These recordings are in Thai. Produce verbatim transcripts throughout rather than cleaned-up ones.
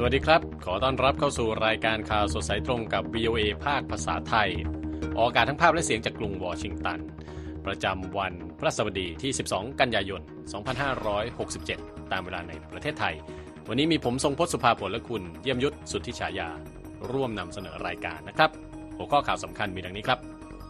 วัสดีครับขอต้อนรับเข้าสู่รายการข่าวสดสายตรงกับ วี โอ เอ ภาคภาษาไทยออกอากาศทั้งภาพและเสียงจากกรุงวอชิงตันประจำวันพฤหัสบดีที่สิบสองกันยายนสองพันห้าร้อยหกสิบเจ็ดตามเวลาในประเทศไทยวันนี้มีผมทรงพจน์สุภาผลและคุณเยี่ยมยุทธสุทธิฉายาร่วมนำเสนอรายการนะครับหัวข้อข่าวสำคัญมีดังนี้ครับ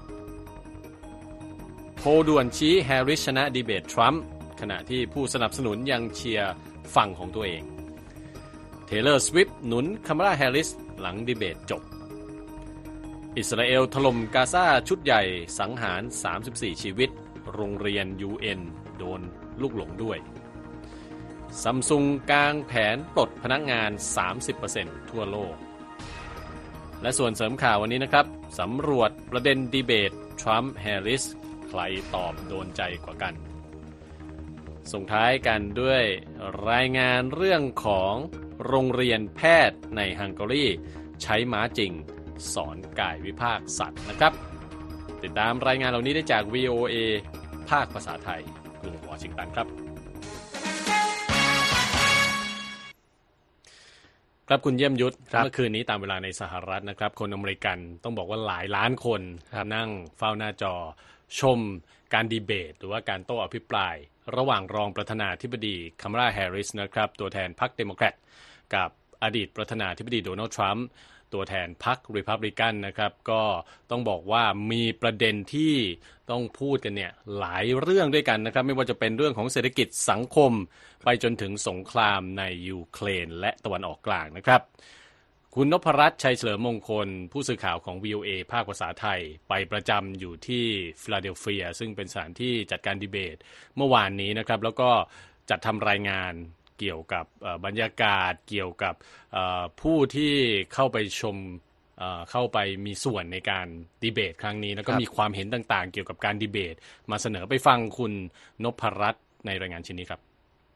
โพลด่วนชี้แฮร์ริสชนะดีเบตทรัมป์ขณะที่ผู้สนับสนุนยังเชียร์ฝั่งของตัวเองเทเลอร์สวิฟต์หนุนคามาลาแฮร์ริสหลังดีเบตจบอิสราเอลถล่มกาซาชุดใหญ่สังหารสามสิบสี่ชีวิตโรงเรียน ยู เอ็น โดนลูกหลงด้วยซัมซุงกางแผนปลดพนักงาน สามสิบเปอร์เซ็นต์ ทั่วโลกและส่วนเสริมข่าววันนี้นะครับสำรวจประเด็นดีเบตทรัมป์แฮร์ริสใครตอบโดนใจกว่ากันส่งท้ายกันด้วยรายงานเรื่องของโรงเรียนแพทย์ในฮังการีใช้ม้าจริงสอนกายวิภาคสัตว์นะครับติดตามรายงานเหล่านี้ได้จาก วี โอ เอ ภาคภาษาไทยกรุงวอชิงตันครับครับคุณเยี่ยมยุทธเมื่อคืนนี้ตามเวลาในสหรัฐนะครับคนอเมริกันต้องบอกว่าหลายล้านคนนั่งเฝ้าหน้าจอชมการดีเบตหรือว่าการโต้อภิปรายระหว่างรองประธานาธิบดีคามาลาแฮร์ริสนะครับตัวแทนพรรคเดโมแครตกับอดีตประธานาธิบดีโดนัลด์ทรัมป์ตัวแทนพรรครีพับลิกันนะครับก็ต้องบอกว่ามีประเด็นที่ต้องพูดกันเนี่ยหลายเรื่องด้วยกันนะครับไม่ว่าจะเป็นเรื่องของเศรษฐกิจสังคมไปจนถึงสงครามในยูเครนและตะวันออกกลางนะครับคุณนพรัตน์ชัยเฉลิมมงคลผู้สื่อข่าวของ วี โอ เอ ภาคภาษาไทยไปประจำอยู่ที่ฟิลาเดลเฟียซึ่งเป็นสถานที่จัดการดีเบตเมื่อวานนี้นะครับแล้วก็จัดทำรายงานเกี่ยวกับบรรยากาศเกี่ยวกับผู้ที่เข้าไปชมเข้าไปมีส่วนในการดีเบตครั้งนี้แล้วก็มีความเห็นต่างๆเกี่ยวกับการดีเบตมาเสนอไปฟังคุณนพรัตน์ในรายงานชิ้นนี้ครับ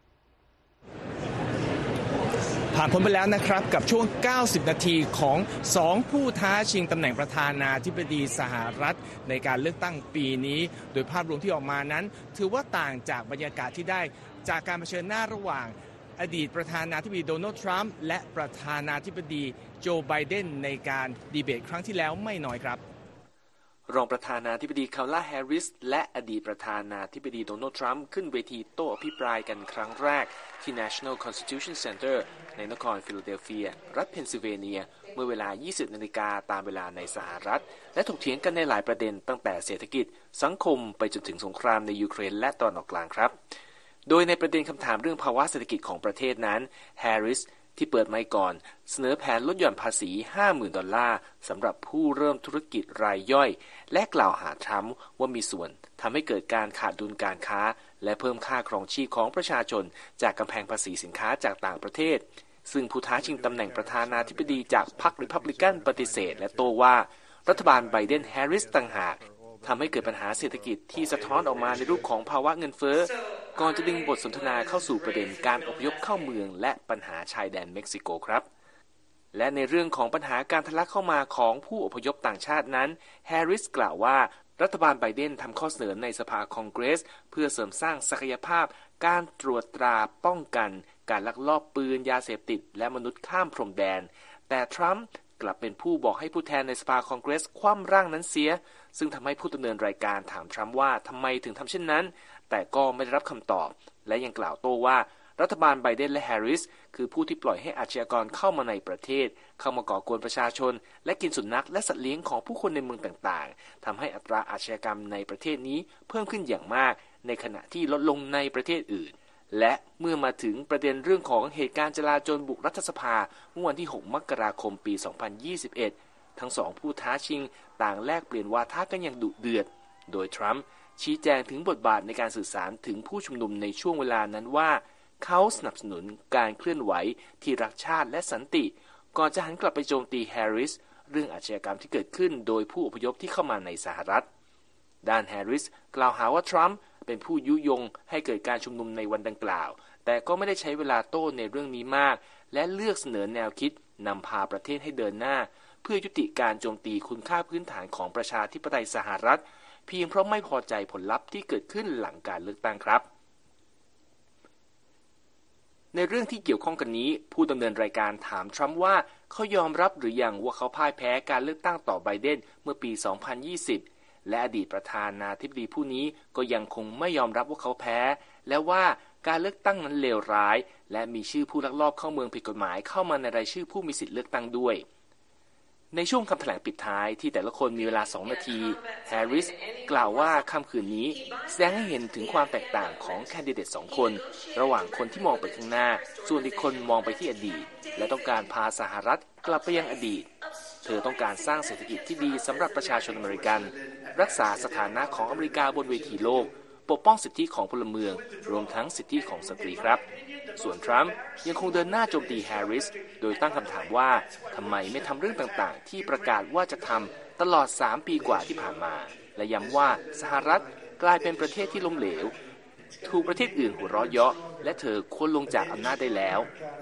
ผ่านพ้นไปแล้วนะครับกับช่วงเก้าสิบนาทีของสองผู้ท้าชิงตำแหน่งประธานาธิบดีสหรัฐในการเลือกตั้งปีนี้โดยภาพรวมที่ออกมานั้นถือว่าต่างจากบรรยากาศที่ได้จากการเผชิญหน้าระหว่างอดีตประธานาธิบดีโดนัลด์ทรัมป์และประธานาธิบดีโจไบเดนในการดีเบตครั้งที่แล้วไม่น้อยครับรองประธานาธิบดีคามาลาแฮร์ริสและอดีตประธานาธิบดีโดนัลด์ทรัมป์ขึ้นเวทีโต้อภิปรายกันครั้งแรกที่ National Constitution Center ในนครฟิลาเดลเฟียรัฐเพนซิลเวเนียเมื่อเวลา ยี่สิบนาฬิกาตามเวลาในสหรัฐและถกเถียงกันในหลายประเด็นตั้งแต่เศรษฐกิจสังคมไปจนถึงสงครามในยูเครนและตะวันออกกลางครับโดยในประเด็นคำถามเรื่องภาวะเศรษฐกิจของประเทศนั้นแฮร์ริสที่เปิดไมค์ก่อนเสนอแผนลดหย่อนภาษี ห้าหมื่น ดอลลาร์สำหรับผู้เริ่มธุรกิจรายย่อยและกล่าวหาทรัมป์ว่ามีส่วนทำให้เกิดการขาดดุลการค้าและเพิ่มค่าครองชีพของประชาชนจากกำแพงภาษีสินค้าจากต่างประเทศซึ่งผู้ท้าชิงตำแหน่งประธานาธิบดีจากพรรครีพับลิกันปฏิเสธและโต้ว่ารัฐบาลไบเดนแฮร์ริสต่างหากทำให้เกิดปัญหาเศรษฐกิจที่สะท้อนออกมาในรูปของภาวะเงินเฟ้อก่อนจะดึงบทสนทนาเข้าสู่ประเด็นการอพยพเข้าเมืองและปัญหาชายแดนเม็กซิโกครับและในเรื่องของปัญหาการทะลักเข้ามาของผู้อพยพต่างชาตินั้นแฮร์ริสกล่าวว่ารัฐบาลไบเดนทำข้อเสนอในสภาคองเกรสเพื่อเสริมสร้างศักยภาพการตรวจตราป้องกันการลักลอบปืนยาเสพติดและมนุษย์ข้ามพรมแดนแต่ทรัมป์กลับเป็นผู้บอกให้ผู้แทนในสภาคองเกรสคว่ำร่างนั้นเสียซึ่งทำให้ผู้ดำเนินรายการถามทรัมป์ว่าทำไมถึงทำเช่นนั้นแต่ก็ไม่ได้รับคำตอบและยังกล่าวโต้ว่ารัฐบาลไบเดนและแฮร์ริสคือผู้ที่ปล่อยให้อาชญากรเข้ามาในประเทศเข้ามาก่อกวนประชาชนและกินสุนัขและสัตว์เลี้ยงของผู้คนในเมืองต่างๆทำให้อัตราอาชญากรรมในประเทศนี้เพิ่มขึ้นอย่างมากในขณะที่ลดลงในประเทศอื่นและเมื่อมาถึงประเด็นเรื่องของเหตุการณ์จลาจลบุกรัฐสภาเมื่อวันที่หกมกราคมปีสองพันยี่สิบเอ็ดทั้งสองผู้ท้าชิงต่างแลกเปลี่ยนวาทะกันอย่างดุเดือดโดยทรัมป์ชี้แจงถึงบทบาทในการสื่อสารถึงผู้ชุมนุมในช่วงเวลานั้นว่าเขาสนับสนุนการเคลื่อนไหวที่รักชาติและสันติก่อนจะหันกลับไปโจมตีแฮร์ริสเรื่องอาชญากรรมที่เกิดขึ้นโดยผู้อพยพที่เข้ามาในสหรัฐด้านแฮร์ริสกล่าวหาว่าทรัมป์เป็นผู้ยุยงให้เกิดการชุมนุมในวันดังกล่าวแต่ก็ไม่ได้ใช้เวลาโต้ในเรื่องนี้มากและเลือกเสนอแนวคิดนำพาประเทศให้เดินหน้าเพื่อยุติการโจมตีคุณค่าพื้นฐานของประชาธิปไตยสหรัฐเพียงเพราะไม่พอใจผลลัพธ์ที่เกิดขึ้นหลังการเลือกตั้งครับในเรื่องที่เกี่ยวข้องกันนี้ผู้ดำเนินรายการถามทรัมป์ว่าเขายอมรับหรือยังว่าเขาพ่ายแพ้การเลือกตั้งต่อไบเดนเมื่อปี สองพันยี่สิบ และอดีตประธานาธิบดีผู้นี้ก็ยังคงไม่ยอมรับว่าเขาแพ้และว่าการเลือกตั้งนั้นเลวร้ายและมีชื่อผู้ลักลอบเข้าเมืองผิดกฎหมายเข้ามาในรายชื่อผู้มีสิทธิ์เลือกตั้งด้วยในช่วงคำแถลงปิดท้ายที่แต่ละคนมีเวลาสองนาทีแฮร์ริสกล่าวว่าค่ำคืนนี้แสดงให้เห็นถึงความแตกต่างของแคนดิเดตสองคนระหว่างคนที่มองไปข้างหน้าส่วนอีกคนมองไปที่อดีตและต้องการพาสหรัฐกลับไปยังอดีตเธอต้องการสร้างเศรษฐกิจที่ดีสำหรับประชาชนอเมริกันรักษาสถานะของอเมริกาบนเวทีโลกปกป้องสิทธิของพลเมืองรวมทั้งสิทธิของสตรีครับส่วนทรัมป์ยังคงเดินหน้าโจมตีแฮร์ริสโดยตั้งคำถามว่าทำไมไม่ทำเรื่องต่างๆที่ประกาศว่าจะทำตลอดสามปีกว่าที่ผ่านมาและย้ำว่าสหรัฐกลายเป็นประเทศที่ล้มเหลวถูกประเทศอื่นหัวเราะเยาะและเธอควรลงจากอำนาจได้แล้ว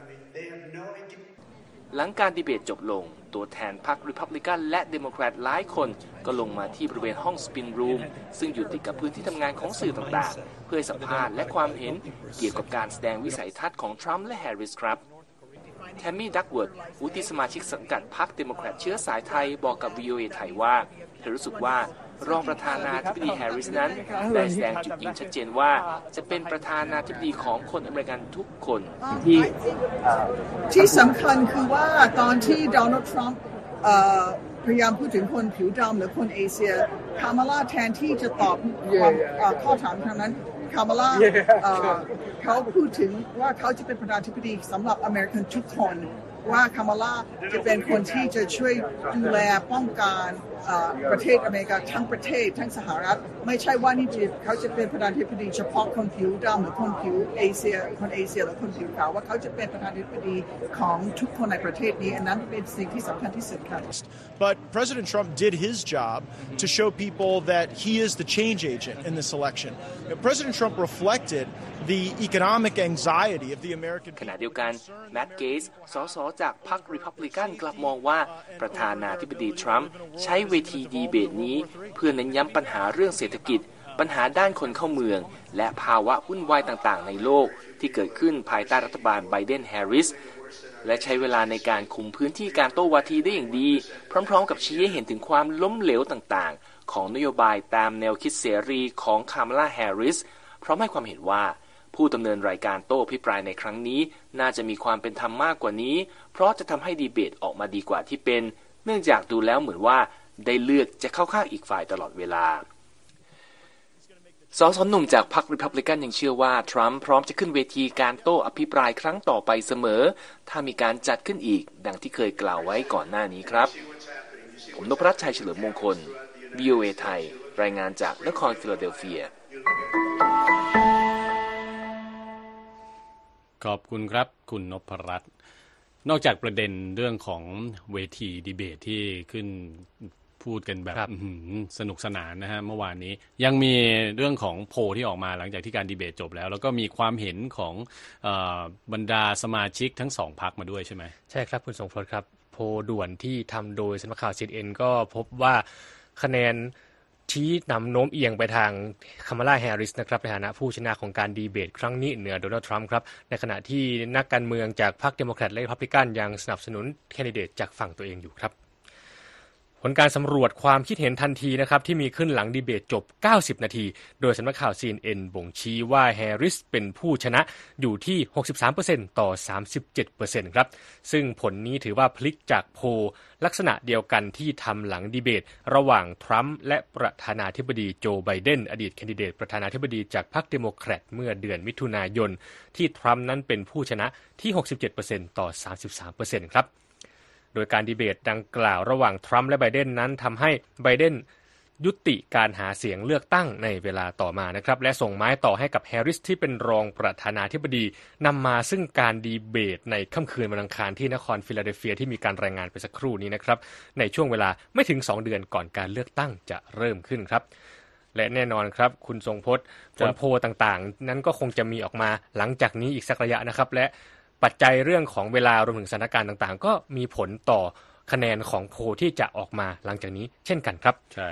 หลังการดีเบตจบลงตัวแทนพรรครีพับลิกันและเดโมแครตหลายคนก็ลงมาที่บริเวณห้องสปินรูมซึ่งอยู่ติดกับพื้นที่ทำงานของสื่อต่างๆเพื่อสัมภาษณ์และความเห็นเกี่ยวกับการแสดงวิสัยทัศน์ของทรัมป์และแฮร์ริสครับแทมมี่ดักเวิร์ดวุฒิสมาชิกสังกัดพรรคเดโมแครตเชื้อสายไทยบอกกับ วี โอ เอ ไทยว่าเธอรู้สึกว่ารองประธานาธิบดีแฮร์ริสนั้นได้แสดงจุดยืนชัดเจนว่าจะเป็นประธานาธิบดีของคนอเมริกันทุกคนที่ที่สำคัญคือว่าตอนที่โดนัลด์ทรัมป์พยายามพูดถึงคนผิวดำหรือคนเอเชียคามาลาแทนที่จะตอบข้อถามทางนั้นคามาลาเขาพูดถึงว่าเขาจะเป็นประธานาธิบดีสำหรับอเมริกันทุกคนว่าคามาลาจะเป็นคนที่จะช่วยดูแลป้องกันประเทศอเมริกาทั้งประเทศทั้งสหรัฐไม่ใช่ว่านี่จะเขาจะเป็นประธานาธิบดีเฉพาะคนผิวดำหรือคนผิวเอเชียคนเอเชียหรือคนผิวขาวว่าเขาจะเป็นประธานาธิบดีของทุกคนในประเทศนี้อันนั้นเป็นสิ่งที่สำคัญที่สุดค่ะ But President Trump did his job to show people that he is the change agent in this election. President Trump reflected the economic anxiety of the American people. ขณะเดียวกันแมตต์เกซสสจากพรรครีพับลิกันกลับมองว่าประธานาธิบดีทรัมป์ใช้เวทีดีเบตนี้เพื่อเน้นย้ำปัญหาเรื่องเศรษฐกิจปัญหาด้านคนเข้าเมืองและภาวะวุ่นวายต่างๆในโลกที่เกิดขึ้นภายใต้รัฐบาลไบเดนแฮร์ริสและใช้เวลาในการคุมพื้นที่การโต้วาทีได้อย่างดีพร้อมๆกับชี้ให้เห็นถึงความล้มเหลวต่างๆของนโยบายตามแนวคิดเสรีของคามาลาแฮร์ริสพร้อมให้ความเห็นว่าผู้ดำเนินรายการโต้อภิปรายในครั้งนี้น่าจะมีความเป็นธรรมมากกว่านี้เพราะจะทำให้ดีเบตออกมาดีกว่าที่เป็นเนื่องจากดูแล้วเหมือนว่าได้เลือกจะเข้าข้างอีกฝ่ายตลอดเวลาสสหนุ่มจากพรรครีพับลิกันยังเชื่อว่าทรัมป์พร้อมจะขึ้นเวทีการโต้อภิปรายครั้งต่อไปเสมอถ้ามีการจัดขึ้นอีกดังที่เคยกล่าวไว้ก่อนหน้านี้ครับผมนพรัตน์ชัยเฉลิมมงคล วี โอ เอ ไทยรายงานจากนครฟิลาเดลเฟียขอบคุณครับคุณนพรัตน์นอกจากประเด็นเรื่องของเวทีดีเบตที่ขึ้นพูดกันแบบสนุกสนานนะฮะเมื่อวานนี้ยังมีเรื่องของโพลที่ออกมาหลังจากที่การดีเบตจบแล้วแล้วก็มีความเห็นของเอ่อบรรดาสมาชิกทั้งสองพรรคมาด้วยใช่ไหมใช่ครับคุณทรงพลครับโพลด่วนที่ทำโดยสำนักข่าว ซี เอ็น เอ็น ก็พบว่าคะแนนชี้นำโน้มเอียงไปทางคามาลาแฮร์ริสนะครับในฐานะผู้ชนะของการดีเบตครั้งนี้เหนือโดนัลด์ทรัมป์ครับในขณะที่นักการเมืองจากพรรคเดโมแครตและรีพับลิกันยังสนับสนุนแคนดิเดตจากฝั่งตัวเองอยู่ครับผลการสำรวจความคิดเห็นทันทีนะครับที่มีขึ้นหลังดีเบตจบเก้าสิบนาทีโดยสำนักข่าว ซี เอ็น เอ็น บ่งชี้ว่าแฮร์ริสเป็นผู้ชนะอยู่ที่ หกสิบสามเปอร์เซ็นต์ ต่อ สามสิบเจ็ดเปอร์เซ็นต์ ครับซึ่งผลนี้ถือว่าพลิกจากโพลลักษณะเดียวกันที่ทำหลังดีเบตระหว่างทรัมป์และประธานาธิบดีโจไบเดนอดีตแคนดิเดตประธานาธิบดีจากพรรคเดโมแครตเมื่อเดือนมิถุนายนที่ทรัมป์นั้นเป็นผู้ชนะที่ หกสิบเจ็ดเปอร์เซ็นต์ ต่อ สามสิบสามเปอร์เซ็นต์ ครับโดยการดีเบตดังกล่าวระหว่างทรัมป์และไบเดนนั้นทำให้ไบเดนยุติการหาเสียงเลือกตั้งในเวลาต่อมานะครับและส่งไม้ต่อให้กับแฮร์ริสที่เป็นรองประธานาธิบดีนำมาซึ่งการดีเบตในค่ำคืนวันอังคารที่นครฟิลาเดลเฟียที่มีการรายงานไปสักครู่นี้นะครับในช่วงเวลาไม่ถึงสองเดือนก่อนการเลือกตั้งจะเริ่มขึ้นครับและแน่นอนครับคุณทรงพจน์ผลโพลต่างๆนั้นก็คงจะมีออกมาหลังจากนี้อีกสักระยะนะครับและปัจจัยเรื่องของเวลารวมถึงสถานการณ์ต่างๆก็มีผลต่อคะแนนของโพลที่จะออกมาหลังจากนี้เช่นกันครับใช่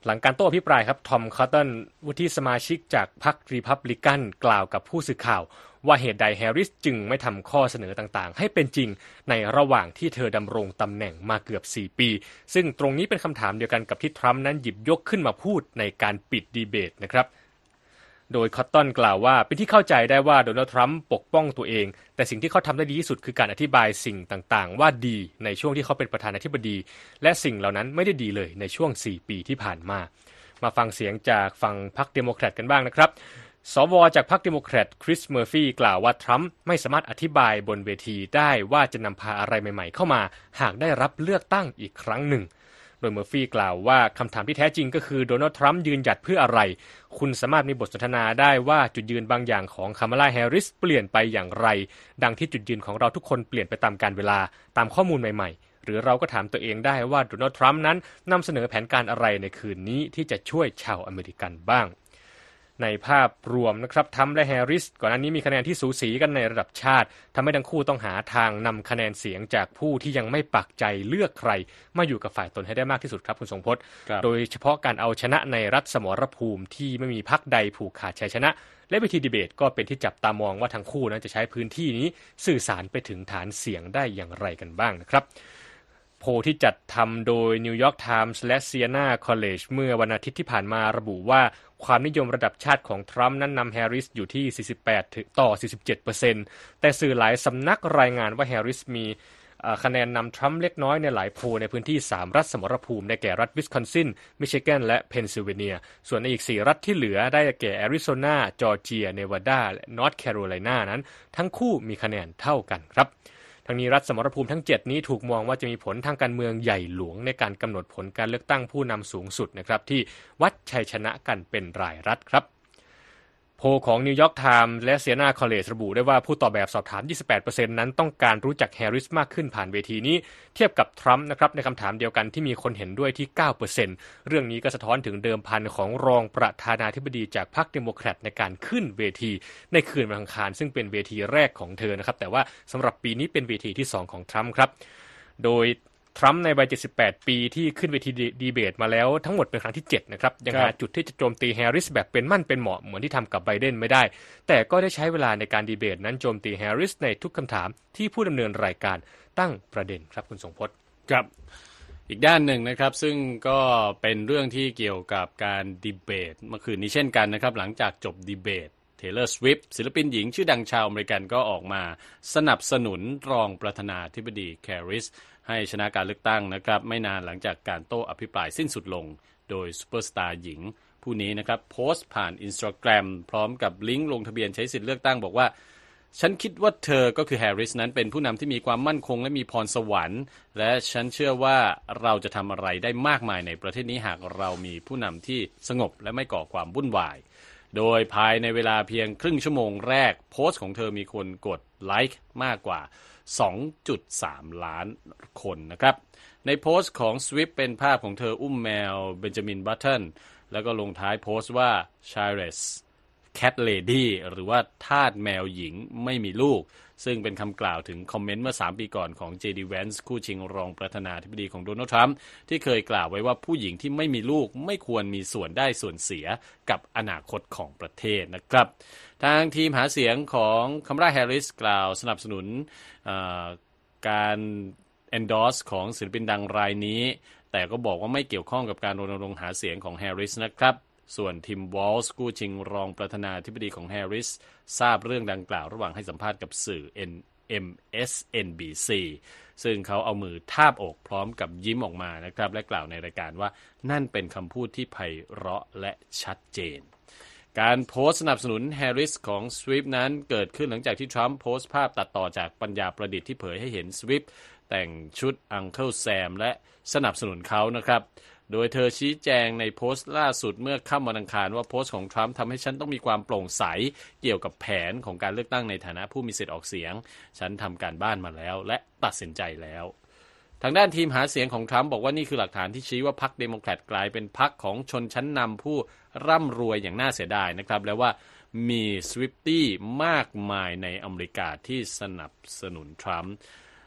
หลังการโต้อภิปรายครับทอมคอตตันวุฒิสมาชิกจากพรรครีพับลิกันกล่าวกับผู้สื่อข่าวว่าเหตุใดแฮร์ริสจึงไม่ทำข้อเสนอต่างๆให้เป็นจริงในระหว่างที่เธอดำรงตำแหน่งมาเกือบสี่ปีซึ่งตรงนี้เป็นคำถามเดียวกันกับที่ทรัมป์นั้นหยิบยกขึ้นมาพูดในการปิดดีเบตนะครับโดยคอตตันกล่าวว่าเป็นที่เข้าใจได้ว่าโดนัลด์ทรัมป์ปกป้องตัวเองแต่สิ่งที่เขาทำได้ดีที่สุดคือการอธิบายสิ่งต่างๆว่าดีในช่วงที่เขาเป็นประธานาธิบดีและสิ่งเหล่านั้นไม่ได้ดีเลยในช่วงสี่ปีที่ผ่านมามาฟังเสียงจากฝั่งพรรคเดโมแครตกันบ้างนะครับสวจากพรรคเดโมแครตคริสเมอร์ฟี่กล่าวว่าทรัมป์ไม่สามารถอธิบายบนเวทีได้ว่าจะนำพาอะไรใหม่ๆเข้ามาหากได้รับเลือกตั้งอีกครั้งหนึ่งโดยเมอร์ฟี่กล่าวว่าคำถามที่แท้จริงก็คือโดนัลด์ทรัมป์ยืนหยัดเพื่ออะไรคุณสามารถมีบทสนทนาได้ว่าจุดยืนบางอย่างของคามาลาแฮร์ริสเปลี่ยนไปอย่างไรดังที่จุดยืนของเราทุกคนเปลี่ยนไปตามกาลเวลาตามข้อมูลใหม่ๆหรือเราก็ถามตัวเองได้ว่าโดนัลด์ทรัมป์นั้นนำเสนอแผนการอะไรในคืนนี้ที่จะช่วยชาวอเมริกันบ้างในภาพรวมนะครับทรัมป์และแฮร์ริสก่อนหน้านี้มีคะแนนที่สูสีกันในระดับชาติทำให้ทั้งคู่ต้องหาทางนำคะแนนเสียงจากผู้ที่ยังไม่ปักใจเลือกใครมาอยู่กับฝ่ายตนให้ได้มากที่สุดครับคุณทรงพจน์โดยเฉพาะการเอาชนะในรัฐสมรภูมิที่ไม่มีพรรคใดผูกขาดชัยชนะและเวทีดีเบตก็เป็นที่จับตามองว่าทั้งคู่นั้นจะใช้พื้นที่นี้สื่อสารไปถึงฐานเสียงได้อย่างไรกันบ้างนะครับโพลที่จัดทำโดย New York Times และ Siena College เมื่อวันอาทิตย์ที่ผ่านมาระบุว่าความนิยมระดับชาติของทรัมป์นั้นนำแฮร์ริสอยู่ที่สี่สิบแปดต่อ สี่สิบเจ็ดเปอร์เซ็นต์ แต่สื่อหลายสำนักรายงานว่าแฮร์ริสมีคะแนนนำทรัมป์เล็กน้อยในหลายโพลในพื้นที่สามรัฐสมรภูมิได้แก่รัฐวิสคอนซินมิชิแกนและเพนซิลเวเนียส่วนในอีกสี่รัฐที่เหลือได้แก่แอริโซนาจอร์เจียเนวาดาและนอร์ทแคโรไลนานั้นทั้งคู่มีคะแนนเท่ากันครับทั้งนี้รัฐสมรภูมิทั้งเจ็ดนี้ถูกมองว่าจะมีผลทางการเมืองใหญ่หลวงในการกำหนดผลการเลือกตั้งผู้นำสูงสุดนะครับที่วัดชัยชนะกันเป็นรายรัฐครับโพลของ New York Times และ Siena College ระบุได้ว่าผู้ตอบแบบสอบถาม ยี่สิบแปดเปอร์เซ็นต์ นั้นต้องการรู้จักแฮร์ริสมากขึ้นผ่านเวทีนี้เทียบกับทรัมป์นะครับในคำถามเดียวกันที่มีคนเห็นด้วยที่ เก้าเปอร์เซ็นต์ เรื่องนี้ก็สะท้อนถึงเดิมพันของรองประธานาธิบดีจากพรรคเดโมแครตในการขึ้นเวทีในคืนวันอังคารซึ่งเป็นเวทีแรกของเธอนะครับแต่ว่าสำหรับปีนี้เป็นเวทีที่สองของทรัมป์ครับโดยทรัมป์ในวัยเจ็ดสิบแปดปีที่ขึ้นเวทีดีเบตมาแล้วทั้งหมดเป็นครั้งที่เจ็ดนะครับยังหาจุดที่จะโจมตีแฮร์ริสแบบเป็นมั่นเป็นเหมาะเหมือนที่ทำกับไบเดนไม่ได้แต่ก็ได้ใช้เวลาในการดีเบตนั้นโจมตีแฮร์ริสในทุกคำถามที่ผู้ดำเนินรายการตั้งประเด็นครับคุณทรงพจน์ครับอีกด้านหนึ่งนะครับซึ่งก็เป็นเรื่องที่เกี่ยวกับการดีเบตเมื่อคืนนี้เช่นกันนะครับหลังจากจบดีเบตTaylor Swift ศิลปินหญิงชื่อดังชาวอเมริกันก็ออกมาสนับสนุนรองประธานาธิบดีแฮร์ริสให้ชนะการเลือกตั้งนะครับไม่นานหลังจากการโต้อภิปรายสิ้นสุดลงโดยซุปเปอร์สตาร์หญิงผู้นี้นะครับโพสต์ผ่าน Instagram พร้อมกับลิงก์ลงทะเบียนใช้สิทธิ์เลือกตั้งบอกว่าฉันคิดว่าเธอก็คือแฮร์ริสนั้นเป็นผู้นำที่มีความมั่นคงและมีพรสวรรค์และฉันเชื่อว่าเราจะทำอะไรได้มากมายในประเทศนี้หากเรามีผู้นำที่สงบและไม่ก่อความวุ่นวายโดยภายในเวลาเพียงครึ่งชั่วโมงแรกโพสต์ของเธอมีคนกดไลค์มากกว่า สองจุดสาม ล้านคนนะครับในโพสต์ของ Swift เป็นภาพของเธออุ้มแมวเบนจามินบัตเทิลแล้วก็ลงท้ายโพสต์ว่า Shires Cat Lady หรือว่าทาสแมวหญิงไม่มีลูกซึ่งเป็นคำกล่าวถึงคอมเมนต์เมื่อสามปีก่อนของ เจ ดี Vance คู่ชิงรองประธานาธิบดีของโดนัลด์ทรัมป์ที่เคยกล่าวไว้ว่าผู้หญิงที่ไม่มีลูกไม่ควรมีส่วนได้ส่วนเสียกับอนาคตของประเทศนะครับทางทีมหาเสียงของคัมลาแฮร์ริสกล่าวสนับสนุนการ endorse ของศิลปินดังรายนี้แต่ก็บอกว่าไม่เกี่ยวข้องกับการรณรงค์หาเสียงของแฮร์ริสนะครับส่วนทิมวอลส์กู้ชิงรองประธานาธิบดีของแฮร์ริสทราบเรื่องดังกล่าวระหว่างให้สัมภาษณ์กับสื่อ เอ็ม เอส เอ็น บี ซี ซึ่งเขาเอามือทาบอกพร้อมกับยิ้มออกมานะครับและกล่าวในรายการว่านั่นเป็นคำพูดที่ไพเราะและชัดเจนการโพสต์สนับสนุนแฮร์ริสของ Swift นั้นเกิดขึ้นหลังจากที่ทรัมป์โพสต์ภาพตัดต่อจากปัญญาประดิษฐ์ที่เผยให้เห็น Swift แต่งชุด Uncle Sam และสนับสนุนเขานะครับโดยเธอชี้แจงในโพสต์ล่าสุดเมื่อค่ำวันอังคารว่าโพสต์ของทรัมป์ทำให้ฉันต้องมีความโปร่งใสเกี่ยวกับแผนของการเลือกตั้งในฐานะผู้มีสิทธิ์ออกเสียงฉันทำการบ้านมาแล้วและตัดสินใจแล้วทางด้านทีมหาเสียงของทรัมป์บอกว่านี่คือหลักฐานที่ชี้ว่าพรรคเดโมแครตกลายเป็นพรรคของชนชั้นนำผู้ร่ำรวยอย่างน่าเสียดายนะครับและว่ามี Swiftie มากมายในอเมริกาที่สนับสนุนทรัมป์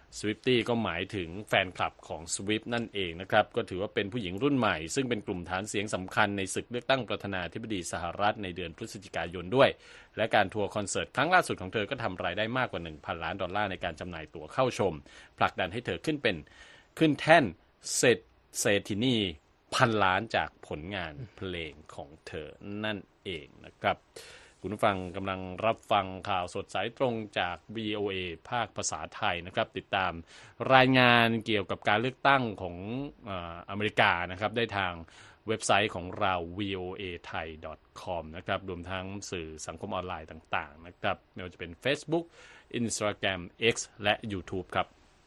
Swiftie ก็หมายถึงแฟนคลับของ Swift นั่นเองนะครับก็ถือว่าเป็นผู้หญิงรุ่นใหม่ซึ่งเป็นกลุ่มฐานเสียงสำคัญในศึกเลือกตั้งประธานาธิบดีสหรัฐในเดือนพฤศจิกายนด้วยและการทัวร์คอนเสิร์ตครั้งล่าสุดของเธอก็ทำรายได้มากกว่า หนึ่งพัน ล้านดอลลาร์ในการจำหน่ายตั๋วเข้าชมผลักดันให้เธอขึ้นเป็นขึ้นแท่นเศรษเศรษฐินีพันล้านจากผลงานเพลงของเธอนั่นเองนะครับคุณผู้ฟังกำลังรับฟังข่าวสดสายตรงจาก วี โอ เอ ภาคภาษาไทยนะครับติดตามรายงานเกี่ยวกับการเลือกตั้งของเอ่ออเมริกานะครับได้ทางเว็บไซต์ของเรา วี โอ เอ ไทย ดอท คอม นะครับรวมทั้งสื่อสังคมออนไลน์ต่างๆนะครับไม่ว่าจะเป็น Facebook Instagram X และ YouTube ครับ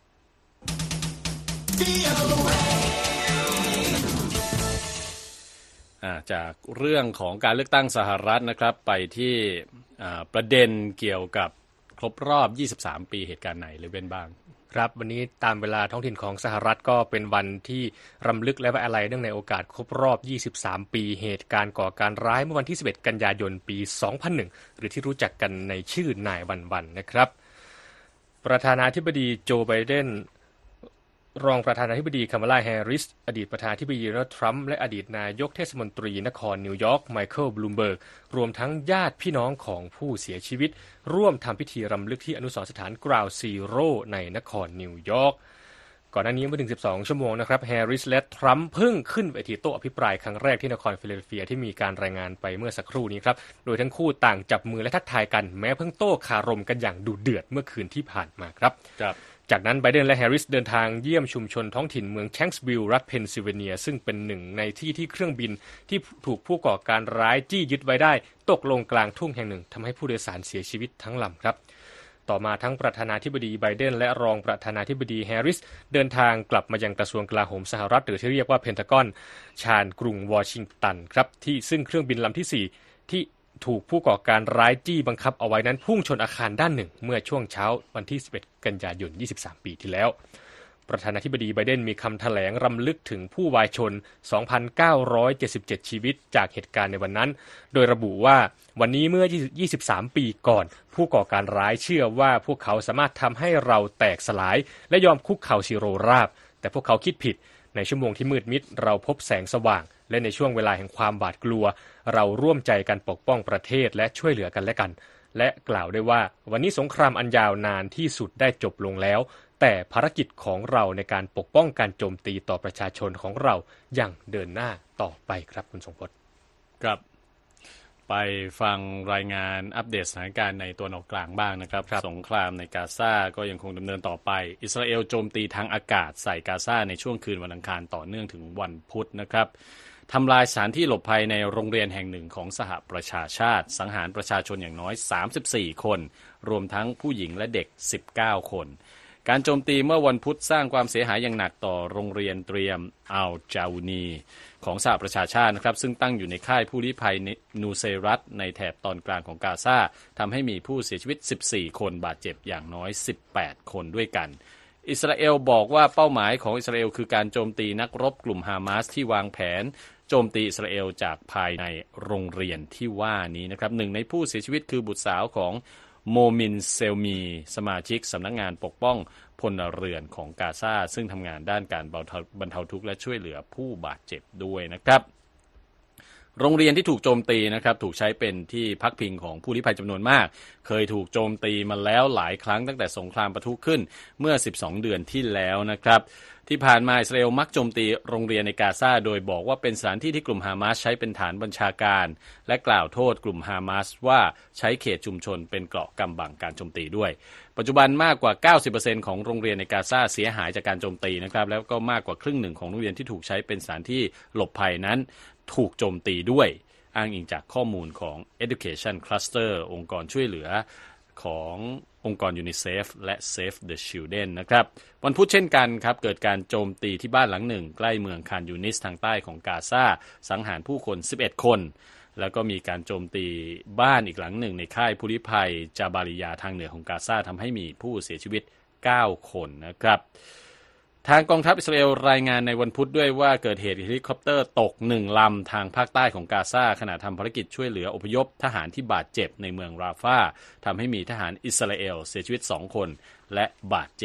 จากเรื่องของการเลือกตั้งสหรัฐนะครับไปที่ประเด็นเกี่ยวกับครบรอบยี่สิบสามปีเหตุการณ์ไหนเลยเป็นบ้างครับวันนี้ตามเวลาท้องถิ่นของสหรัฐก็เป็นวันที่รำลึกและไว้อาลัยเนื่องในโอกาสครบรอบยี่สิบสามปีเหตุการณ์ก่อการร้ายเมื่อวันที่สิบเอ็ดกันยายนปีสองพันหนึ่งหรือที่รู้จักกันในชื่อนายวันวันนะครับประธานาธิบดีโจไบเดนรองประธานาธิบดีคามาลาแฮร์ริสอดีตประธานาธิบดีโดนัลด์ทรัมป์และอดีตนายกเทศมนตรีนครนิวยอร์กไมเคิลบลูมเบิร์กรวมทั้งญาติพี่น้องของผู้เสียชีวิตร่วมทำพิธีรำลึกที่อนุสรณ์สถานกราวด์ซีโร่ในนครนิวยอร์กก่อนหน้านี้ไม่ถึงสิบสองชั่วโมงนะครับแฮร์ริสและทรัมป์เพิ่งขึ้นเวทีโต้อภิปรายครั้งแรกที่นครฟิลาเดลเฟียที่มีการรายงานไปเมื่อสักครู่นี้ครับโดยทั้งคู่ต่างจับมือและทักทายกันแม้เพิ่งโต้คารมกันอย่างดุเดือดเมื่อคืนที่ผ่านมาครับจากนั้นไบเดนและแฮร์ริสเดินทางเยี่ยมชุมชนท้องถิ่นเมืองแชงส์วิลล์รัฐเพนซิลเวเนียซึ่งเป็นหนึ่งในที่ที่เครื่องบินที่ถูกผู้ก่อการร้ายจี้ยึดไว้ได้ตกลงกลางทุ่งแห่งหนึ่งทำให้ผู้โดยสารเสียชีวิตทั้งลำครับต่อมาทั้งประธานาธิบดีไบเดนและรองประธานาธิบดีแฮร์ริสเดินทางกลับมายังกระทรวงกลาโหมสหรัฐหรือที่เรียกว่าเพนทากอนชานกรุงวอชิงตันครับที่ซึ่งเครื่องบินลำที่สี่ที่ถูกผู้ก่อการร้ายจี้บังคับเอาไว้นั้นพุ่งชนอาคารด้านหนึ่งเมื่อช่วงเช้าวันที่สิบเอ็ดกันยายนยี่สิบสามปีที่แล้วประธานาธิบดีไบเดนมีคำแถลงรำลึกถึงผู้วายชน สองพันเก้าร้อยเจ็ดสิบเจ็ด ชีวิตจากเหตุการณ์ในวันนั้นโดยระบุว่าวันนี้เมื่อยี่สิบสามปีก่อนผู้ก่อการร้ายเชื่อว่าพวกเขาสามารถทำให้เราแตกสลายและยอมคุกเข่าชิโรราบแต่พวกเขาคิดผิดในชั่วโมงที่มืดมิดเราพบแสงสว่างและในช่วงเวลาแห่งความบาดกลัวเราร่วมใจกันปกป้องประเทศและช่วยเหลือกันและกันและกล่าวด้วยว่าวันนี้สงครามอันยาวนานที่สุดได้จบลงแล้วแต่ภารกิจของเราในการปกป้องการโจมตีต่อประชาชนของเรายังเดินหน้าต่อไปครับคุณสงพจน์ครับไปฟังรายงานอัปเดตสถานการณ์ในตัวนอกกลางบ้างนะครับสงครามในกาซาก็ยังคงดำเนินต่อไปอิสราเอลโจมตีทางอากาศใส่กาซาในช่วงคืนวันอังคารต่อเนื่องถึงวันพุธนะครับทำลายสถานที่หลบภัยในโรงเรียนแห่งหนึ่งของสหประชาชาติสังหารประชาชนอย่างน้อยสามสิบสี่คนรวมทั้งผู้หญิงและเด็กสิบเก้าคนการโจมตีเมื่อวันพุธสร้างความเสียหายอย่างหนักต่อโรงเรียนเตรียมอัลจาวนีของสหประชาชาตินะครับซึ่งตั้งอยู่ในค่ายผู้ลี้ภัยนูเซรัตในแถบตอนกลางของกาซาทำให้มีผู้เสียชีวิตสิบสี่คนบาดเจ็บอย่างน้อยสิบแปดคนด้วยกันอิสราเอลบอกว่าเป้าหมายของอิสราเอลคือการโจมตีนักรบกลุ่มฮามาสที่วางแผนโจมตีอิสราเอลจากภายในโรงเรียนที่ว่านี้นะครับหนึ่งในผู้เสียชีวิตคือบุตรสาวของโมมินเซลมีสมาชิกสำนักงานปกป้องพลเรือนของกาซาซึ่งทำงานด้านการบรรเทาทุกข์และช่วยเหลือผู้บาดเจ็บด้วยนะครับโรงเรียนที่ถูกโจมตีนะครับถูกใช้เป็นที่พักพิงของผู้ลี้ภัยจำนวนมากเคยถูกโจมตีมาแล้วหลายครั้งตั้งแต่สงครามปะทุขึ้นเมื่อสิบสองเดือนที่แล้วนะครับที่ผ่านมาอิสราเอลมักโจมตีโรงเรียนในกาซาโดยบอกว่าเป็นสถานที่ที่กลุ่มฮามาสใช้เป็นฐานบัญชาการและกล่าวโทษกลุ่มฮามาสว่าใช้เขตชุมชนเป็นเกราะกำบังการโจมตีด้วยปัจจุบันมากกว่า เก้าสิบเปอร์เซ็นต์ ของโรงเรียนในกาซาเสียหายจากการโจมตีนะครับแล้วก็มากกว่าครึ่งหนึ่งของโรงเรียนที่ถูกใช้เป็นสถานที่หลบภัยนั้นถูกโจมตีด้วยอ้างอิงจากข้อมูลของ Education Cluster องค์กรช่วยเหลือขององค์กรยูนิเซฟและ Save the Children นะครับวันพุธเช่นกันครับเกิดการโจมตีที่บ้านหลังหนึ่งใกล้เมืองคานยูนิสทางใต้ของกาซาสังหารผู้คนสิบเอ็ดคนแล้วก็มีการโจมตีบ้านอีกหลังหนึ่งในค่ายผู้ลี้ภัยจาบาริยาทางเหนือของกาซาทำให้มีผู้เสียชีวิตเก้าคนนะครับทางกองทัพอิสราเอลรายงานในวันพุธด้วยว่าเกิดเหตุเฮลิคอปเตอร์ตกหนึ่งลำทางภาคใต้ของกาซาขณะทำภารกิจช่วยเหลืออพยพทหารที่บาดเจ็บในเมืองราฟาทำให้มีทหารอิสราเอลเสียชีวิตสองคนและบาดเจ็บ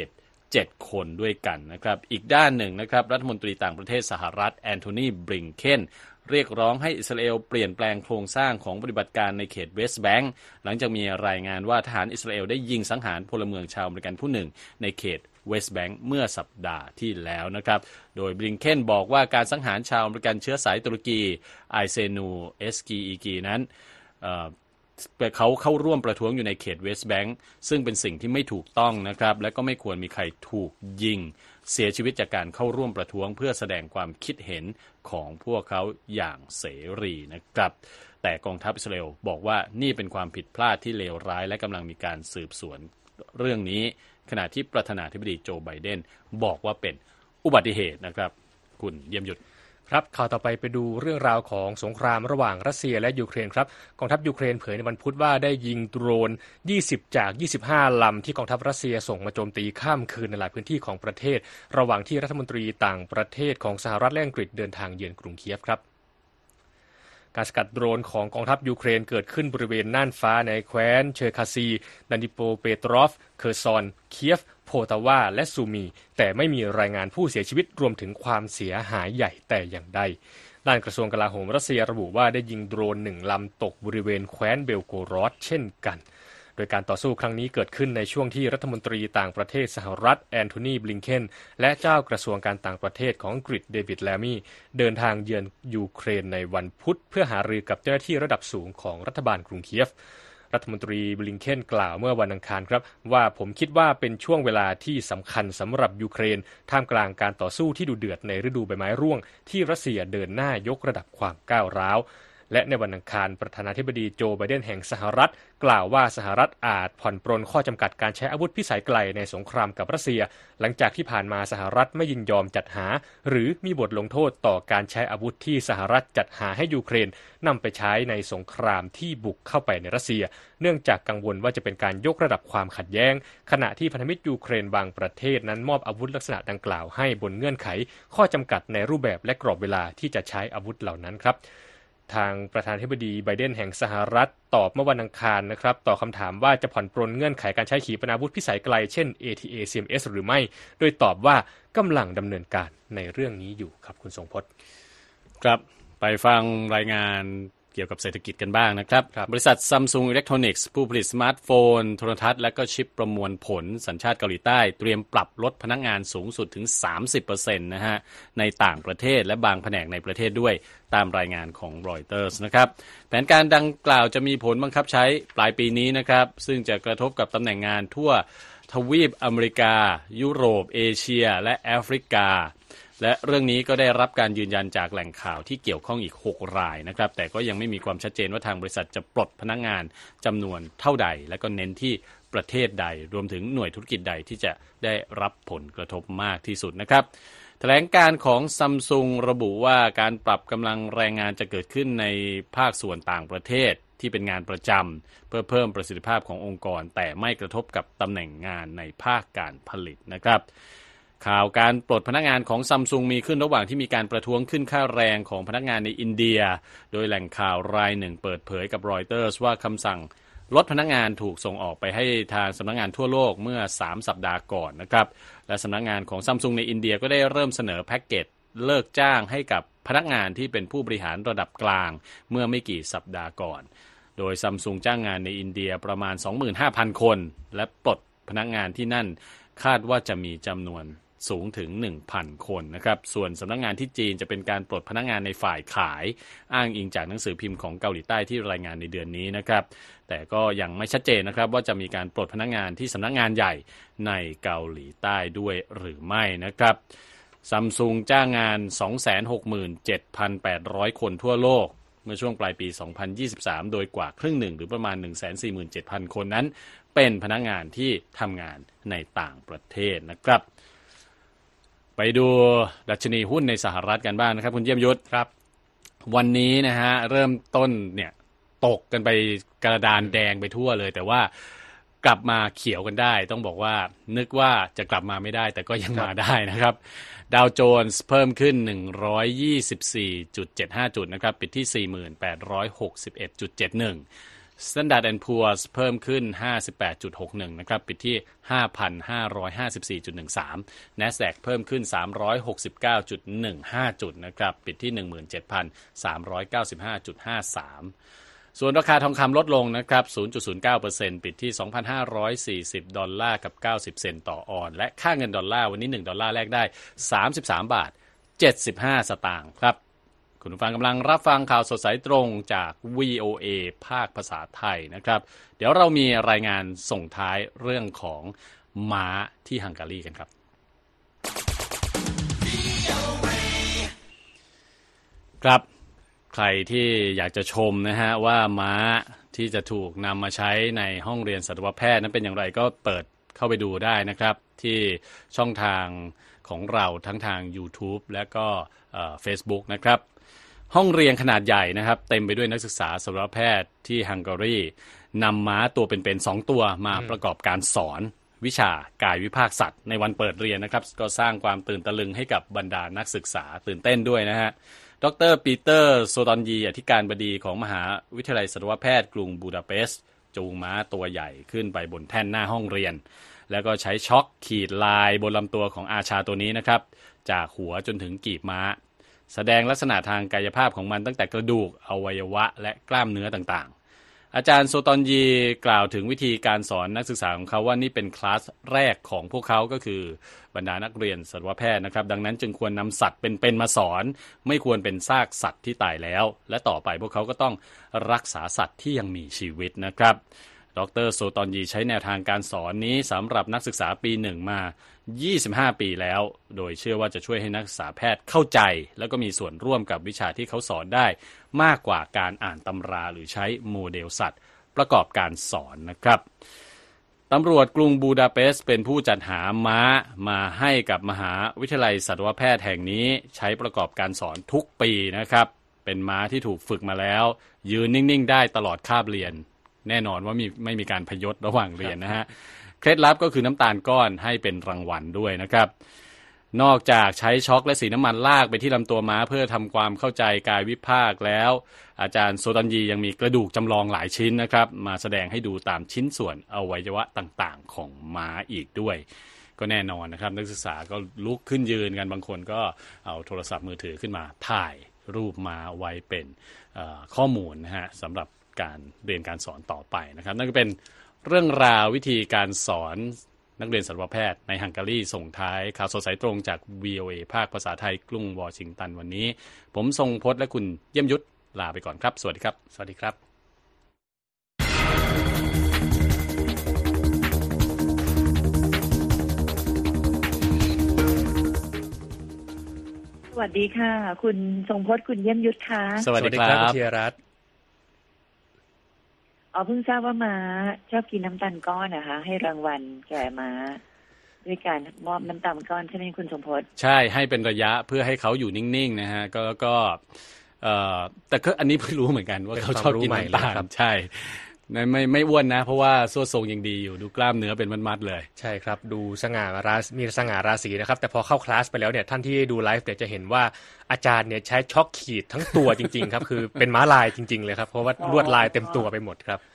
เจ็ดคนด้วยกันนะครับอีกด้านหนึ่งนะครับรัฐมนตรีต่างประเทศสหรัฐแอนโทนีบลิงเคนเรียกร้องให้อิสราเอลเปลี่ยนแปลงโครงสร้างของปฏิบัติการในเขตเวสต์แบงก์หลังจากมีรายงานว่าทหารอิสราเอลได้ยิงสังหารพลเมืองชาวอเมริกันผู้หนึ่งในเขตเวสต์แบงก์เมื่อสัปดาห์ที่แล้วนะครับโดยบลิงเคนบอกว่าการสังหารชาวอเมริกันเชื้อสายตุรกีไอเซนูเอสกีอีกีนั้นเอ่อเขาเข้าร่วมประท้วงอยู่ในเขตเวสต์แบงก์ซึ่งเป็นสิ่งที่ไม่ถูกต้องนะครับและก็ไม่ควรมีใครถูกยิงเสียชีวิตจากการเข้าร่วมประท้วงเพื่อแสดงความคิดเห็นของพวกเขาอย่างเสรีนะครับแต่กองทัพอิสราเอลบอกว่านี่เป็นความผิดพลาดที่เลวร้ายและกำลังมีการสืบสวนเรื่องนี้ขณะที่ประธานาธิบดีโจไบเดนบอกว่าเป็นอุบัติเหตุนะครับคุณเยี่ยมยุทธครับข่าวต่อไปไปดูเรื่องราวของสงครามระหว่างรัสเซียและยูเครนครับกองทัพยูเครนเผยในวันพุธว่าได้ยิงโดรนยี่สิบจากยี่สิบห้าลำที่กองทัพรัสเซียส่งมาโจมตีข้ามคืนในหลายพื้นที่ของประเทศระหว่างที่รัฐมนตรีต่างประเทศของสหรัฐและอังกฤษเดินทางเยือนกรุงเคียฟครับการสกัดโดรนของกองทัพยูเครนเกิดขึ้นบริเวณน่านฟ้าในแคว้นเชอร์คาซีดานิโปเปโตรฟเคอร์ซอนเคียฟโพตาวาและซูมีแต่ไม่มีรายงานผู้เสียชีวิตรวมถึงความเสียหายใหญ่แต่อย่างใดด้านกระทรวงกลาโหมรัสเซียระบุว่าได้ยิงโดรนหนึ่งลำตกบริเวณแคว้นเบลโกรอดเช่นกันโดยการต่อสู้ครั้งนี้เกิดขึ้นในช่วงที่รัฐมนตรีต่างประเทศสหรัฐแอนโทนีบลิงเคนและเจ้ากระทรวงการต่างประเทศของอังกฤษเดวิดแลมี่เดินทางเยือนยูเครนในวันพุธเพื่อหารือกับเจ้าหน้าที่ระดับสูงของรัฐบาลกรุงเคียฟรัฐมนตรีบลิงเคนกล่าวเมื่อวันอังคารครับว่าผมคิดว่าเป็นช่วงเวลาที่สำคัญสำหรับยูเครนท่ามกลางการต่อสู้ที่ดุเดือดในฤดูใบไม้ร่วงที่รัสเซียเดินหน้ายกระดับความก้าวร้าวและในวันอังคารประธานาธิบดีโจไบเดนแห่งสหรัฐกล่าวว่าสหรัฐอาจผ่อนปรนข้อจำกัดการใช้อาวุธพิสัยไกลในสงครามกับรัสเซียหลังจากที่ผ่านมาสหรัฐไม่ยินยอมจัดหาหรือมีบทลงโทษต่อการใช้อาวุธที่สหรัฐจัดหาให้ยูเครนนำไปใช้ในสงครามที่บุกเข้าไปในรัสเซียเนื่องจากกังวลว่าจะเป็นการยกระดับความขัดแย้งขณะที่พันธมิตรยูเครนบางประเทศนั้นมอบอาวุธลักษณะดังกล่าวให้บนเงื่อนไขข้อจำกัดในรูปแบบและกรอบเวลาที่จะใช้อาวุธเหล่านั้นครับทางประธานาธิบดีไบเดนแห่งสหรัฐตอบเมื่อวันอังคารนะครับต่อคำถามว่าจะผ่อนปรนเงื่อนไขการใช้ขีปนาวุธพิสัยไกลเช่น เอ ที เอ ซี เอ็ม เอส หรือไม่โดยตอบว่ากำลังดำเนินการในเรื่องนี้อยู่ครับคุณทรงพจน์ครับไปฟังรายงานเกี่ยวกับเศรษฐกิจกันบ้างนะครับบริษัท Samsung Electronics ผู้ผลิตสมาร์ทโฟนโทรทัศน์และก็ชิปประมวลผลสัญชาติเกาหลีใต้เตรียมปรับลดพนักงานสูงสุดถึง สามสิบเปอร์เซ็นต์ นะฮะในต่างประเทศและบางแผนกในประเทศด้วยตามรายงานของ Reuters นะครับแผนการดังกล่าวจะมีผลบังคับใช้ปลายปีนี้นะครับซึ่งจะกระทบกับตำแหน่งงานทั่วทวีปอเมริกายุโรปเอเชียและแอฟริกาและเรื่องนี้ก็ได้รับการยืนยันจากแหล่งข่าวที่เกี่ยวข้องอีกหกรายนะครับแต่ก็ยังไม่มีความชัดเจนว่าทางบริษัทจะปลดพนักงานจำนวนเท่าใดและก็เน้นที่ประเทศใดรวมถึงหน่วยธุรกิจใดที่จะได้รับผลกระทบมากที่สุดนะครับแถลงการของ Samsung ระบุว่าการปรับกำลังแรงงานจะเกิดขึ้นในภาคส่วนต่างประเทศที่เป็นงานประจำเพื่อเพิ่มประสิทธิภาพขององค์กรแต่ไม่กระทบกับตำแหน่งงานในภาคการผลิตนะครับข่าวการปลดพนักงานของ Samsung มีขึ้นระหว่างที่มีการประท้วงขึ้นค่าแรงของพนักงานในอินเดียโดยแหล่งข่าวรายหนึ่งเปิดเผยกับ Reuters ว่าคำสั่งลดพนักงานถูกส่งออกไปให้ทางสำนักงานทั่วโลกเมื่อสามสัปดาห์ก่อนนะครับและสำนักงานของ Samsung ในอินเดียก็ได้เริ่มเสนอแพ็กเกจเลิกจ้างให้กับพนักงานที่เป็นผู้บริหารระดับกลางเมื่อไม่กี่สัปดาห์ก่อนโดย Samsung จ้างงานในอินเดียประมาณ สองหมื่นห้าพัน คนและปลดพนักงานที่นั่นคาดว่าจะมีจำนวนสูงถึง หนึ่งพัน คนนะครับส่วนสำนักงานที่จีนจะเป็นการปลดพนักงานในฝ่ายขายอ้างอิงจากหนังสือพิมพ์ของเกาหลีใต้ที่รายงานในเดือนนี้นะครับแต่ก็ยังไม่ชัดเจนนะครับว่าจะมีการปลดพนักงานที่สำนักงานใหญ่ในเกาหลีใต้ด้วยหรือไม่นะครับ Samsung จ้างงาน สองแสนหกหมื่นเจ็ดพันแปดร้อย คนทั่วโลกเมื่อช่วงปลายปี สองพันยี่สิบสาม โดยกว่าครึ่งหนึ่งหรือประมาณ หนึ่งแสนสี่หมื่นเจ็ดพัน คนนั้นเป็นพนักงานที่ทำงานในต่างประเทศนะครับไปดูดัชนีหุ้นในสหรัฐกันบ้างนะครับคุณเยี่ยมยุทธครับวันนี้นะฮะเริ่มต้นเนี่ยตกกันไปกระดานแดงไปทั่วเลยแต่ว่ากลับมาเขียวกันได้ต้องบอกว่านึกว่าจะกลับมาไม่ได้แต่ก็ยังมาได้นะครับดาวโจนส์เพิ่มขึ้น หนึ่งร้อยยี่สิบสี่จุดเจ็ดห้า จุดนะครับปิดที่ สี่หมื่นแปดร้อยหกสิบเอ็ดจุดเจ็ดหนึ่ง Standard แอนด์ Poor's เพิ่มขึ้น ห้าสิบแปดจุดหกหนึ่ง นะครับปิดที่ ห้าพันห้าร้อยห้าสิบสี่จุดหนึ่งสาม NASDAQ เพิ่มขึ้น สามร้อยหกสิบเก้าจุดหนึ่งห้า จุดนะครับปิดที่ หนึ่งหมื่นเจ็ดพันสามร้อยเก้าสิบห้าจุดห้าสาม ส่วนราคาทองคำลดลงนะครับ ศูนย์จุดศูนย์เก้าเปอร์เซ็นต์ ปิดที่ สองพันห้าร้อยสี่สิบ ดอลลาร์กับเก้าสิบเซนต์ต่อออนซ์และค่าเงินดอลลาร์วันนี้หนึ่งดอลลาร์แลกได้สามสิบสามบาทเจ็ดสิบห้าสตางค์ครับคุณผู้ฟังกำลังรับฟังข่าวสดสายตรงจาก วี โอ เอ ภาคภาษาไทยนะครับเดี๋ยวเรามีรายงานส่งท้ายเรื่องของม้าที่ฮังการีกันครับครับใครที่อยากจะชมนะฮะว่าม้าที่จะถูกนำมาใช้ในห้องเรียนสัตวแพทย์นั้นเป็นอย่างไรก็เปิดเข้าไปดูได้นะครับที่ช่องทางของเราทั้งทาง YouTube และก็เอ่อ Facebook นะครับห้องเรียนขนาดใหญ่นะครับเต็มไปด้วยนักศึกษาสัตวแพทย์ที่ฮังการีนำม้าตัวเป็นๆสองตัวมาประกอบการสอนวิชากายวิภาคสัตว์ในวันเปิดเรียนนะครับก็สร้างความตื่นตะลึงให้กับบรรดานักศึกษาตื่นเต้นด้วยนะฮะดร.ปีเตอร์โซตอนยีอธิการบดีของมหาวิทยาลัยสัตวแพทย์กรุงบูดาเปสต์จูงม้าตัวใหญ่ขึ้นไปบนแท่นหน้าห้องเรียนแล้วก็ใช้ช็อคขีดลายบนลำตัวของอาชาตัวนี้นะครับจากหัวจนถึงกีบม้าแสดงลักษณะทางกายภาพของมันตั้งแต่กระดูกอวัยวะและกล้ามเนื้อต่างๆอาจารย์โซตอนยีกล่าวถึงวิธีการสอนนักศึกษาของเขาว่านี่เป็นคลาสแรกของพวกเขาก็คือบรรดานักเรียนสัตวแพทย์นะครับดังนั้นจึงควรนำสัตว์เป็นๆมาสอนไม่ควรเป็นซากสัตว์ที่ตายแล้วและต่อไปพวกเขาก็ต้องรักษาสัตว์ที่ยังมีชีวิตนะครับดร.โซตอนยีใช้แนวทางการสอนนี้สำหรับนักศึกษาปีหนึ่งมายี่สิบห้าปีแล้วโดยเชื่อว่าจะช่วยให้นักศึกษาแพทย์เข้าใจแล้วก็มีส่วนร่วมกับวิชาที่เขาสอนได้มากกว่าการอ่านตำราหรือใช้โมเดลสัตว์ประกอบการสอนนะครับตำรวจกรุงบูดาเปสต์เป็นผู้จัดหาม้ามาให้กับมหาวิทยาลัยสัตวแพทย์แห่งนี้ใช้ประกอบการสอนทุกปีนะครับเป็นม้าที่ถูกฝึกมาแล้วยืนนิ่งๆได้ตลอดคาบเรียนแน่นอนว่ามีไม่มีการพยศระหว่างเรียนนะฮะเคล็ดลับก็คือน้ำตาลก้อนให้เป็นรางวัลด้วยนะครับนอกจากใช้ช็อคและสีน้ำมันลากไปที่ลำตัวม้าเพื่อทำความเข้าใจกายวิภาคแล้วอาจารย์โซตันยียังมีกระดูกจำลองหลายชิ้นนะครับมาแสดงให้ดูตามชิ้นส่วนอวัยวะต่างๆของม้าอีกด้วยก็แน่นอนนะครับนักศึกษาก็ลุกขึ้นยืนกันบางคนก็เอาโทรศัพท์มือถือขึ้นมาถ่ายรูปม้าไว้เป็นข้อมูลนะฮะสำหรับการเรียนการสอนต่อไปนะครับนั่นก็เป็นเรื่องราววิธีการสอนนักเรียนสัตวแพทย์ในฮังการีส่งท้ายข่าวสดสายตรงจาก วี โอ เอ ภาคภาษาไทยกรุงวอชิงตันวันนี้ผมทรงพจน์และคุณเยี่ยมยุทธลาไปก่อนครับสวัสดีครับสวัสดีครับสวัสดีค่ะคุณทรงพจน์คุณเยี่ยมยุทธค่ะสวัสดีครับคุณธีรรัตน์อ๋อเพิ่งทราบว่าม้าชอบกินน้ำตาลก้อนนะคะให้รางวัลแก่ม้าด้วยการมอบน้ำตาลก้อนใช่ไหมคุณทรงพจน์ใช่ให้เป็นระยะเพื่อให้เขาอยู่นิ่งๆนะฮะก็ก็เอ่อแต่ก็อันนี้เพิ่งรู้เหมือนกันว่าเขาชอบกินน้ำตาลใช่ไม่ไม่ไม่อ้วนนะเพราะว่าส่วนทรงยังดีอยู่ดูกล้ามเนื้อเป็นมัดๆเลยใช่ครับดูสง่าราศีมีสง่าราศีนะครับแต่พอเข้าคลาสไปแล้วเนี่ยท่านที่ดูไลฟ์เนี่ยจะเห็นว่าอาจารย์เนี่ยใช้ช็อคขีดทั้งตัวจริงๆครับคือเป็นม้าลายจริงๆเลยครับเพราะว่าลวดลายเต็มตัวไปหมดครับ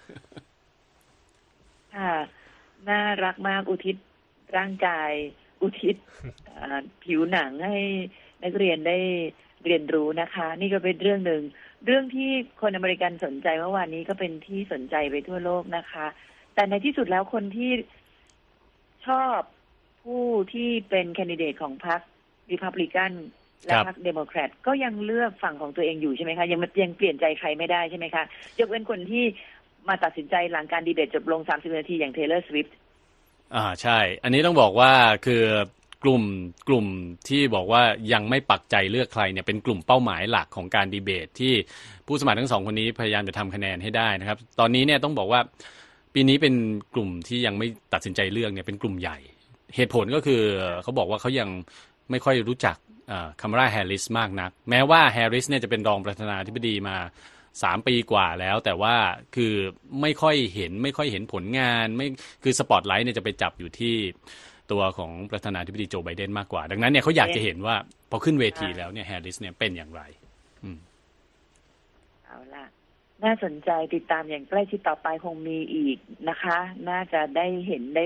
ค่ะน่ารักมากอุทิศร่างกายอุทิศผิวหนังให้นักเรียนได้เรียนรู้นะคะนี่ก็เป็นเรื่องหนึ่งเรื่องที่คนอเมริกันสนใจเมื่อวานนี้ก็เป็นที่สนใจไปทั่วโลกนะคะแต่ในที่สุดแล้วคนที่ชอบผู้ที่เป็นแคนดิเดตของพรรครีพับลิกันและพรรคเดโมแครตก็ยังเลือกฝั่งของตัวเองอยู่ใช่ไหมคะยังยังเปลี่ยนใจใครไม่ได้ใช่ไหมคะยกเว้นคนที่มาตัดสินใจหลังการดีเบตจบลงสามสิบนาทีอย่าง Taylor Swift อ่าใช่อันนี้ต้องบอกว่าคือกลุ่มกลุ่มที่บอกว่ายังไม่ปักใจเลือกใครเนี่ยเป็นกลุ่มเป้าหมายหลักของการดีเบตที่ผู้สมัครทั้งสองคนนี้พยายามจะทำคะแนนให้ได้นะครับตอนนี้เนี่ยต้องบอกว่าปีนี้เป็นกลุ่มที่ยังไม่ตัดสินใจเลือกเนี่ยเป็นกลุ่มใหญ่เหตุผลก็คือเขาบอกว่าเขายังไม่ค่อยรู้จักคามาลาแฮร์ริสมากนักแม้ว่าแฮร์ริสเนี่ยจะเป็นรองประธานาธิบดีมาสามปีกว่าแล้วแต่ว่าคือไม่ค่อยเห็นไม่ค่อยเห็นผลงานไม่คือสปอตไลท์เนี่ยจะไปจับอยู่ที่ตัวของประธานาธิบดีโจไบเดนมากกว่าดังนั้นเนี่ยเขาอยากจะเห็นว่าพอขึ้นเวทีแล้วเนี่ยแฮร์ริสเนี่ยเป็นอย่างไรอืมเอาล่ะน่าสนใจติดตามอย่างใกล้ชิดต่อไปคงมีอีกนะคะน่าจะได้เห็นได้